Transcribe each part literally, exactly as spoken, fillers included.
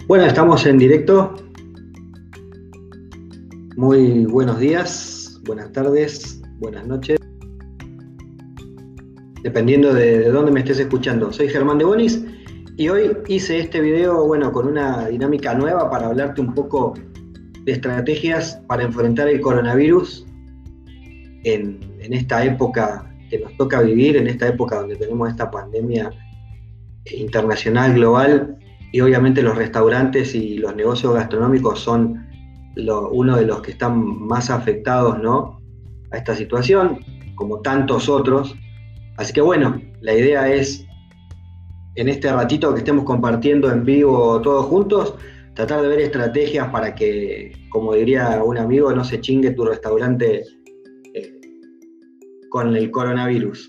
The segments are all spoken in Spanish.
Bueno, estamos en directo. Muy buenos días, buenas tardes, buenas noches, dependiendo de, de dónde me estés escuchando. Soy Germán de Bonis y hoy hice este video, bueno, con una dinámica nueva para hablarte un poco de estrategias para enfrentar el coronavirus en, en esta época que nos toca vivir, en esta época donde tenemos esta pandemia internacional, global, y obviamente los restaurantes y los negocios gastronómicos son lo, uno de los que están más afectados, ¿no?, a esta situación, como tantos otros. Así que bueno, la idea es, en este ratito que estemos compartiendo en vivo todos juntos, tratar de ver estrategias para que, como diría un amigo, no se chingue tu restaurante eh, con el coronavirus.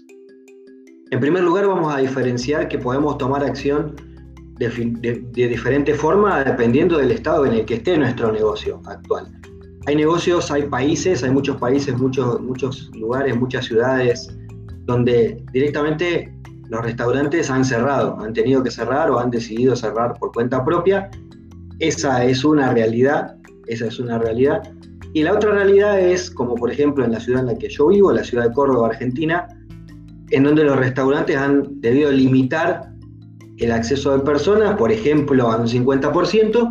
En primer lugar, vamos a diferenciar que podemos tomar acción de, de, de diferente forma dependiendo del estado en el que esté nuestro negocio actual. Hay negocios, hay países, hay muchos países, muchos, muchos lugares, muchas ciudades donde directamente los restaurantes han cerrado, han tenido que cerrar o han decidido cerrar por cuenta propia. Esa es una realidad, esa es una realidad. Y la otra realidad es, como por ejemplo en la ciudad en la que yo vivo, la ciudad de Córdoba, Argentina, en donde los restaurantes han debido limitar el acceso de personas, por ejemplo, a un cincuenta por ciento,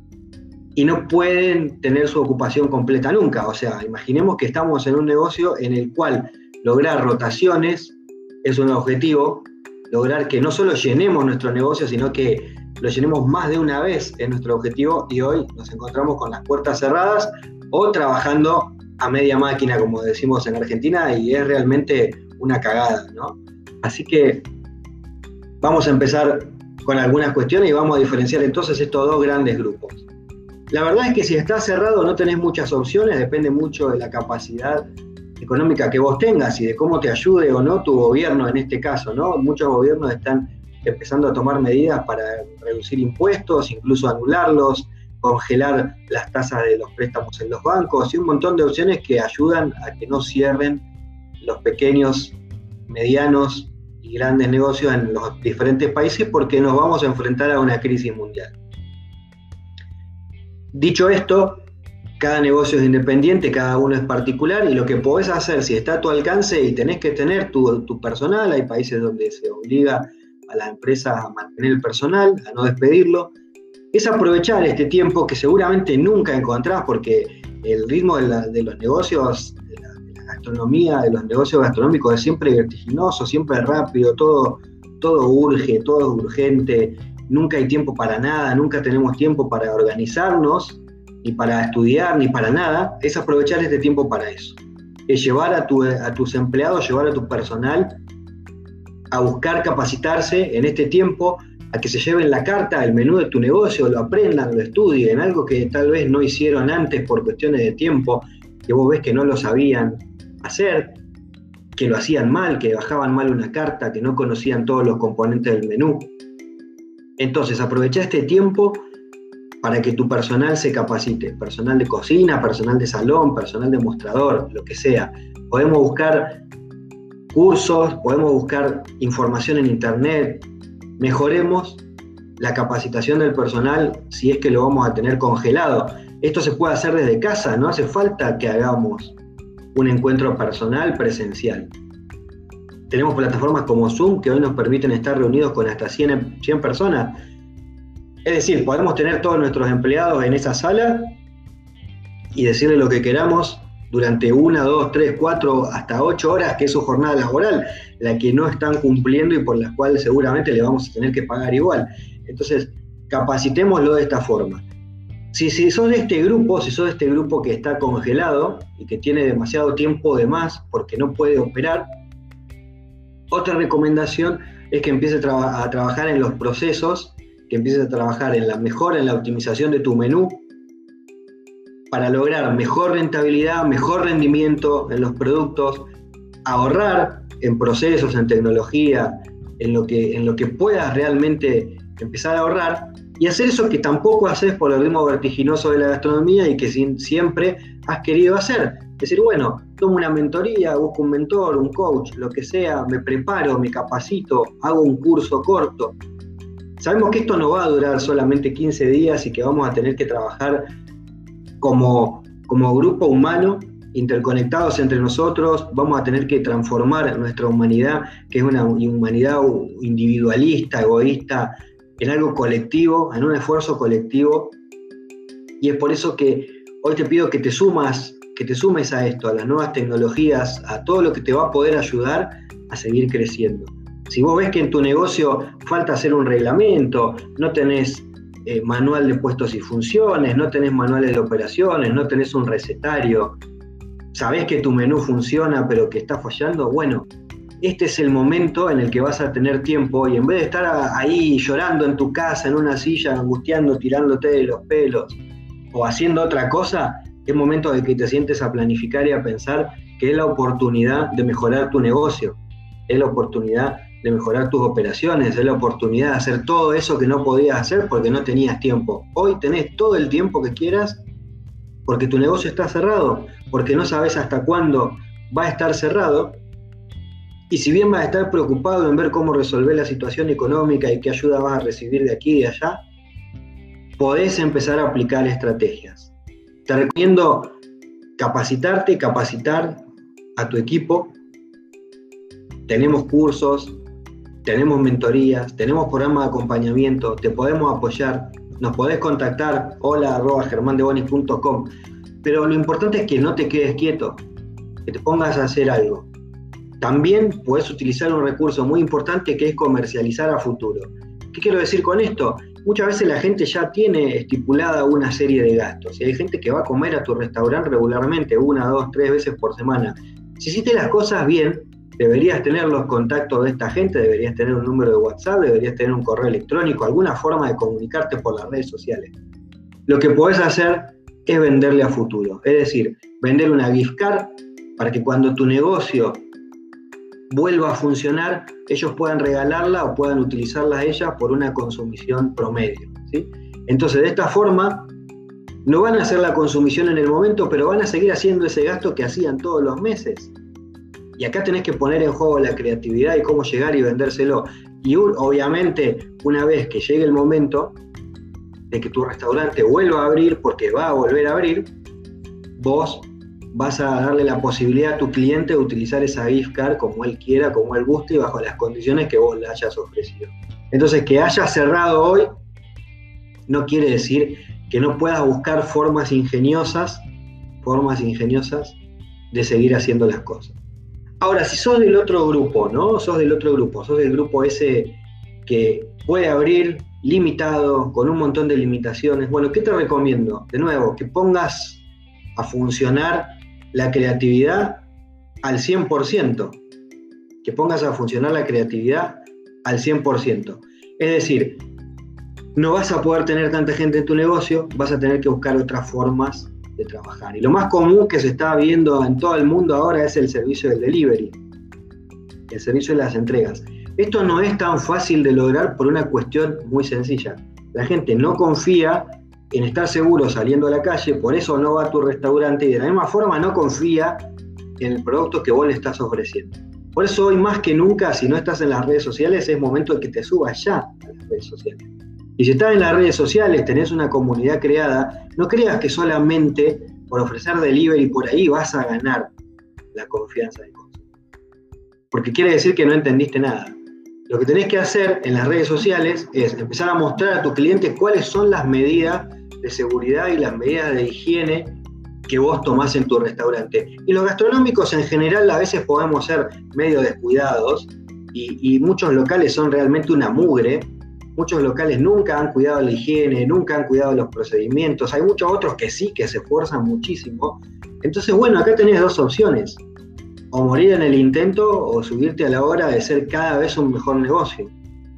y no pueden tener su ocupación completa nunca. O sea, imaginemos que estamos en un negocio en el cual lograr rotaciones es un objetivo, lograr que no solo llenemos nuestro negocio, sino que lo llenemos más de una vez es nuestro objetivo, y hoy nos encontramos con las puertas cerradas o trabajando a media máquina, como decimos en Argentina, y es realmente una cagada, ¿no? Así que vamos a empezar con algunas cuestiones y vamos a diferenciar entonces estos dos grandes grupos. La verdad es que si estás cerrado no tenés muchas opciones, depende mucho de la capacidad económica que vos tengas y de cómo te ayude o no tu gobierno en este caso, ¿no? Muchos gobiernos están empezando a tomar medidas para reducir impuestos, incluso anularlos, congelar las tasas de los préstamos en los bancos y un montón de opciones que ayudan a que no cierren los pequeños, medianos y grandes negocios en los diferentes países, porque nos vamos a enfrentar a una crisis mundial. Dicho esto, cada negocio es independiente, cada uno es particular, y lo que podés hacer, si está a tu alcance y tenés que tener tu, tu personal, hay países donde se obliga a la empresa a mantener el personal, a no despedirlo, es aprovechar este tiempo que seguramente nunca encontrás, porque el ritmo de, la, de los negocios, de la, de la gastronomía, de los negocios gastronómicos es siempre vertiginoso, siempre rápido, todo, todo urge, todo es urgente, nunca hay tiempo para nada, nunca tenemos tiempo para organizarnos, ni para estudiar, ni para nada. Es aprovechar este tiempo para eso. Es llevar a, tu, a tus empleados, llevar a tu personal a buscar capacitarse en este tiempo, a que se lleven la carta, el menú de tu negocio, lo aprendan, lo estudien, algo que tal vez no hicieron antes por cuestiones de tiempo, que vos ves que no lo sabían hacer, que lo hacían mal, que bajaban mal una carta, que no conocían todos los componentes del menú. Entonces, aprovecha este tiempo para que tu personal se capacite, personal de cocina, personal de salón, personal de mostrador, lo que sea. Podemos buscar cursos, podemos buscar información en internet, mejoremos la capacitación del personal si es que lo vamos a tener congelado. Esto se puede hacer desde casa, no hace falta que hagamos un encuentro personal presencial. Tenemos plataformas como Zoom que hoy nos permiten estar reunidos con hasta cien, cien personas. Es decir, podemos tener todos nuestros empleados en esa sala y decirle lo que queramos durante una, dos, tres, cuatro, hasta ocho horas, que es su jornada laboral, la que no están cumpliendo y por la cual seguramente le vamos a tener que pagar igual. Entonces, capacitémoslo de esta forma. Si, si sos de este grupo, si sos de este grupo que está congelado y que tiene demasiado tiempo de más porque no puede operar, otra recomendación es que empieces a, traba- a trabajar en los procesos, que empieces a trabajar en la mejora, en la optimización de tu menú, para lograr mejor rentabilidad, mejor rendimiento en los productos, ahorrar en procesos, en tecnología, en lo que, en lo que puedas realmente empezar a ahorrar, y hacer eso que tampoco haces por el ritmo vertiginoso de la gastronomía y que sin, siempre has querido hacer. Decir, bueno, tomo una mentoría, busco un mentor, un coach, lo que sea, me preparo, me capacito, hago un curso corto. Sabemos que esto no va a durar solamente quince días y que vamos a tener que trabajar como, como grupo humano, interconectados entre nosotros, vamos a tener que transformar nuestra humanidad, que es una humanidad individualista, egoísta, en algo colectivo, en un esfuerzo colectivo. Y es por eso que hoy te pido que te sumas, que te sumes a esto, a las nuevas tecnologías, a todo lo que te va a poder ayudar a seguir creciendo. Si vos ves que en tu negocio falta hacer un reglamento, no tenés eh, manual de puestos y funciones, no tenés manuales de operaciones, no tenés un recetario, sabés que tu menú funciona pero que está fallando, bueno, este es el momento en el que vas a tener tiempo y en vez de estar ahí llorando en tu casa, en una silla, angustiando, tirándote de los pelos o haciendo otra cosa, es momento de que te sientes a planificar y a pensar que es la oportunidad de mejorar tu negocio, es la oportunidad de mejorar tus operaciones, es la oportunidad de hacer todo eso que no podías hacer porque no tenías tiempo. Hoy tenés todo el tiempo que quieras porque tu negocio está cerrado, porque no sabes hasta cuándo va a estar cerrado, y si bien vas a estar preocupado en ver cómo resolver la situación económica y qué ayuda vas a recibir de aquí y de allá, podés empezar a aplicar estrategias. Te recomiendo capacitarte y capacitar a tu equipo. Tenemos cursos, tenemos mentorías, tenemos programas de acompañamiento, te podemos apoyar, nos podés contactar, hola arroba germandebonis punto com, pero lo importante es que no te quedes quieto, que te pongas a hacer algo. También puedes utilizar un recurso muy importante que es comercializar a futuro. ¿Qué quiero decir con esto? Muchas veces la gente ya tiene estipulada una serie de gastos y hay gente que va a comer a tu restaurante regularmente, una, dos, tres veces por semana. Si hiciste las cosas bien, deberías tener los contactos de esta gente, deberías tener un número de WhatsApp, deberías tener un correo electrónico, alguna forma de comunicarte por las redes sociales. Lo que podés hacer es venderle a futuro, es decir, vender una gift card para que cuando tu negocio vuelva a funcionar, ellos puedan regalarla o puedan utilizarla a ellas por una consumición promedio, ¿sí? Entonces, de esta forma, no van a hacer la consumición en el momento, pero van a seguir haciendo ese gasto que hacían todos los meses. Y acá tenés que poner en juego la creatividad y cómo llegar y vendérselo. Y obviamente, una vez que llegue el momento de que tu restaurante vuelva a abrir, porque va a volver a abrir, vos vas a darle la posibilidad a tu cliente de utilizar esa gift card como él quiera, como él guste y bajo las condiciones que vos le hayas ofrecido. Entonces, que hayas cerrado hoy no quiere decir que no puedas buscar formas ingeniosas, formas ingeniosas de seguir haciendo las cosas. Ahora, si sos del otro grupo, ¿no? Sos del otro grupo, sos del grupo ese que puede abrir limitado, con un montón de limitaciones. Bueno, ¿qué te recomiendo? De nuevo, que pongas a funcionar la creatividad al cien por ciento. Que pongas a funcionar la creatividad al cien por ciento. Es decir, no vas a poder tener tanta gente en tu negocio, vas a tener que buscar otras formas de trabajar. Y lo más común que se está viendo en todo el mundo ahora es el servicio del delivery, el servicio de las entregas. Esto no es tan fácil de lograr por una cuestión muy sencilla. La gente no confía en estar seguro saliendo a la calle, por eso no va a tu restaurante y de la misma forma no confía en el producto que vos le estás ofreciendo. Por eso hoy más que nunca, si no estás en las redes sociales, es momento de que te subas ya a las redes sociales. Y si estás en las redes sociales, tenés una comunidad creada, no creas que solamente por ofrecer delivery por ahí vas a ganar la confianza del consumidor. Porque quiere decir que no entendiste nada. Lo que tenés que hacer en las redes sociales es empezar a mostrar a tu cliente cuáles son las medidas de seguridad y las medidas de higiene que vos tomás en tu restaurante. Y los gastronómicos en general a veces podemos ser medio descuidados y, y muchos locales son realmente una mugre. Muchos locales nunca han cuidado la higiene, nunca han cuidado los procedimientos. Hay muchos otros que sí, que se esfuerzan muchísimo. Entonces, bueno, acá tenés dos opciones. O morir en el intento o subirte a la hora de ser cada vez un mejor negocio.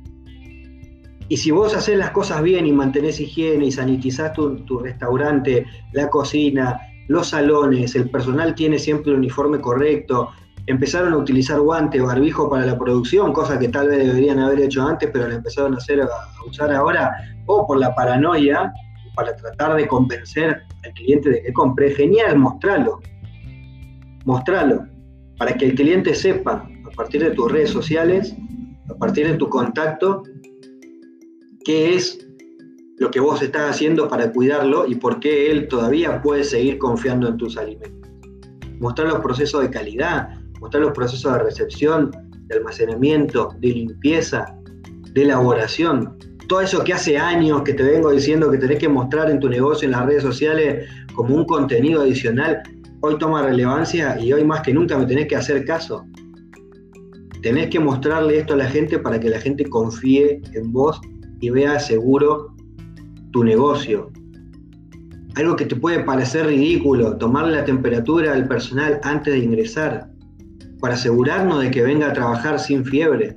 Y si vos haces las cosas bien y mantenés higiene y sanitizás tu, tu restaurante, la cocina, los salones, el personal tiene siempre el uniforme correcto, empezaron a utilizar guantes, barbijo para la producción, cosa que tal vez deberían haber hecho antes, pero la empezaron a, hacer, a usar ahora, o por la paranoia, para tratar de convencer al cliente de que compre. Genial, mostralo. Mostralo, para que el cliente sepa, a partir de tus redes sociales, a partir de tu contacto, qué es lo que vos estás haciendo para cuidarlo y por qué él todavía puede seguir confiando en tus alimentos. Mostrar los procesos de calidad, mostrar los procesos de recepción, de almacenamiento, de limpieza, de elaboración. Todo eso que hace años que te vengo diciendo que tenés que mostrar en tu negocio, en las redes sociales, como un contenido adicional, hoy toma relevancia y hoy más que nunca me tenés que hacer caso. Tenés que mostrarle esto a la gente para que la gente confíe en vos y vea seguro tu negocio. Algo que te puede parecer ridículo, tomarle la temperatura al personal antes de ingresar, para asegurarnos de que venga a trabajar sin fiebre.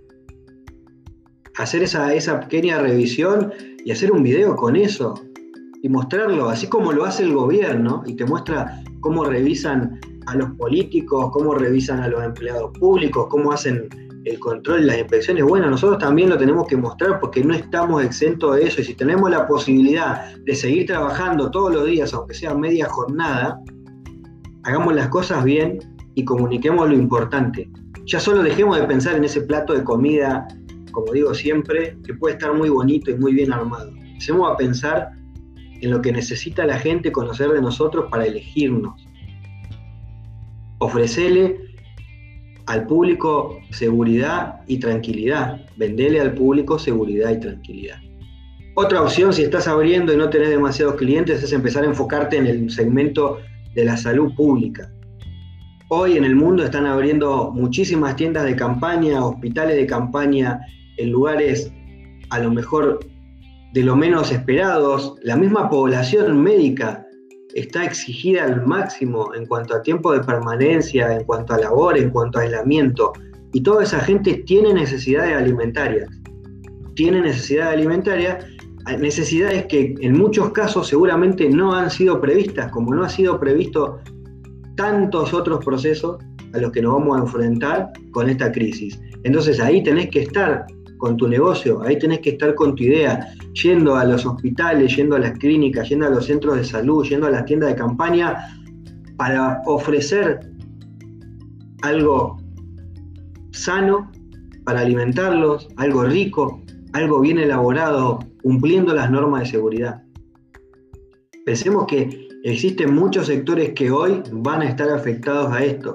Hacer esa, esa pequeña revisión y hacer un video con eso y mostrarlo, así como lo hace el gobierno y te muestra cómo revisan a los políticos, cómo revisan a los empleados públicos, cómo hacen el control y las inspecciones. Bueno, nosotros también lo tenemos que mostrar porque no estamos exentos de eso, y si tenemos la posibilidad de seguir trabajando todos los días, aunque sea media jornada, hagamos las cosas bien y comuniquemos lo importante. Ya solo dejemos de pensar en ese plato de comida, como digo siempre, que puede estar muy bonito y muy bien armado. Empecemos a pensar en lo que necesita la gente conocer de nosotros para elegirnos. Ofrecele al público seguridad y tranquilidad. Vendele al público seguridad y tranquilidad. Otra opción, si estás abriendo y no tenés demasiados clientes, es empezar a enfocarte en el segmento de la salud pública. Hoy en el mundo están abriendo muchísimas tiendas de campaña, hospitales de campaña, en lugares a lo mejor de lo menos esperados. La misma población médica está exigida al máximo en cuanto a tiempo de permanencia, en cuanto a labor, en cuanto a aislamiento. Y toda esa gente tiene necesidades alimentarias. Tiene necesidades alimentarias, necesidades que en muchos casos seguramente no han sido previstas, como no ha sido previsto tantos otros procesos a los que nos vamos a enfrentar con esta crisis. Entonces ahí tenés que estar con tu negocio, ahí tenés que estar con tu idea, yendo a los hospitales, yendo a las clínicas, yendo a los centros de salud, yendo a las tiendas de campaña, para ofrecer algo sano para alimentarlos, algo rico, algo bien elaborado, cumpliendo las normas de seguridad. Pensemos que existen muchos sectores que hoy van a estar afectados a esto.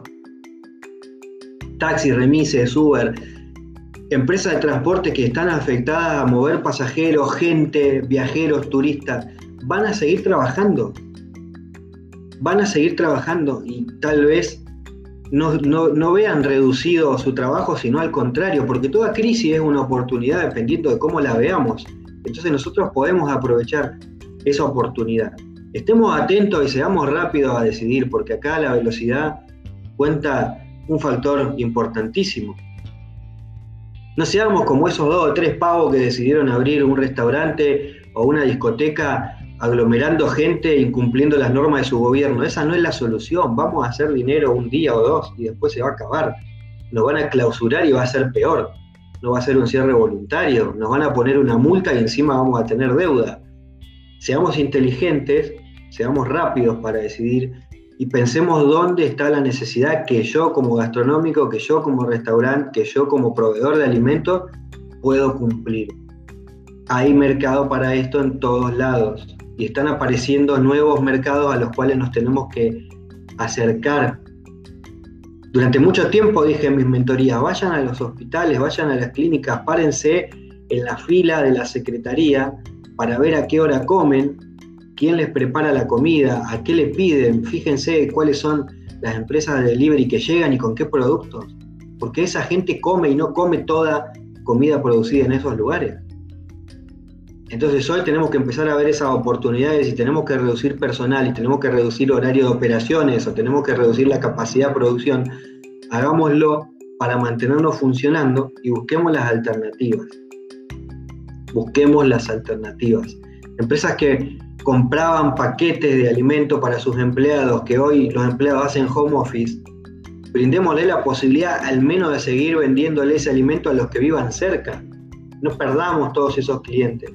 Taxis, remises, Uber, empresas de transporte que están afectadas a mover pasajeros, gente, viajeros, turistas, van a seguir trabajando. Van a seguir trabajando y tal vez no, no, no vean reducido su trabajo, sino al contrario, porque toda crisis es una oportunidad dependiendo de cómo la veamos. Entonces nosotros podemos aprovechar esa oportunidad. Estemos atentos y seamos rápidos a decidir, porque acá la velocidad cuenta un factor importantísimo. No seamos como esos dos o tres pavos que decidieron abrir un restaurante o una discoteca aglomerando gente, incumpliendo las normas de su gobierno. Esa no es la solución. Vamos a hacer dinero un día o dos y después se va a acabar. Nos van a clausurar y va a ser peor. No va a ser un cierre voluntario. Nos van a poner una multa y encima vamos a tener deuda. Seamos inteligentes, seamos rápidos para decidir y pensemos dónde está la necesidad que yo como gastronómico, que yo como restaurante, que yo como proveedor de alimentos puedo cumplir. Hay mercado para esto en todos lados y están apareciendo nuevos mercados a los cuales nos tenemos que acercar. Durante mucho tiempo dije en mis mentorías, vayan a los hospitales, vayan a las clínicas, párense en la fila de la secretaría para ver a qué hora comen, quién les prepara la comida, a qué le piden, fíjense cuáles son las empresas de delivery que llegan y con qué productos, porque esa gente come y no come toda comida producida en esos lugares. Entonces hoy tenemos que empezar a ver esas oportunidades y tenemos que reducir personal y tenemos que reducir horario de operaciones o tenemos que reducir la capacidad de producción. Hagámoslo para mantenernos funcionando y busquemos las alternativas. Busquemos las alternativas. Empresas que compraban paquetes de alimentos para sus empleados, que hoy los empleados hacen home office, brindémosle la posibilidad al menos de seguir vendiéndole ese alimento a los que vivan cerca. No perdamos todos esos clientes.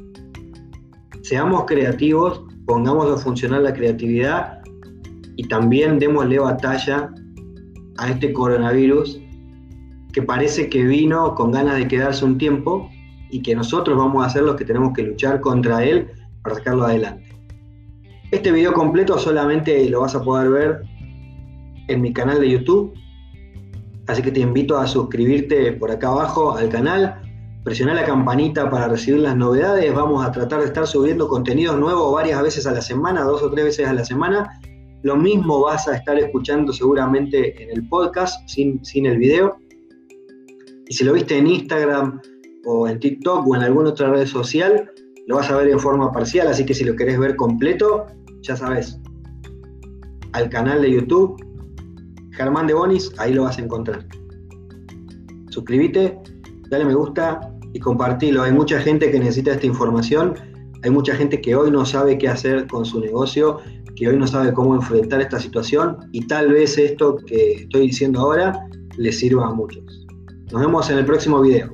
Seamos creativos, pongamos a funcionar la creatividad y también démosle batalla a este coronavirus que parece que vino con ganas de quedarse un tiempo, y que nosotros vamos a ser los que tenemos que luchar contra él para sacarlo adelante. Este video completo solamente lo vas a poder ver en mi canal de YouTube, así que te invito a suscribirte por acá abajo al canal, presionar la campanita para recibir las novedades. Vamos a tratar de estar subiendo contenidos nuevos varias veces a la semana, dos o tres veces a la semana. Lo mismo vas a estar escuchando seguramente en el podcast, sin, sin el video. Y si lo viste en Instagram o en TikTok o en alguna otra red social, lo vas a ver en forma parcial, así que si lo querés ver completo, ya sabes, al canal de YouTube, Germán de Bonis, ahí lo vas a encontrar. Suscríbete, dale me gusta y compartilo. Hay mucha gente que necesita esta información, hay mucha gente que hoy no sabe qué hacer con su negocio, que hoy no sabe cómo enfrentar esta situación, y tal vez esto que estoy diciendo ahora les sirva a muchos. Nos vemos en el próximo video.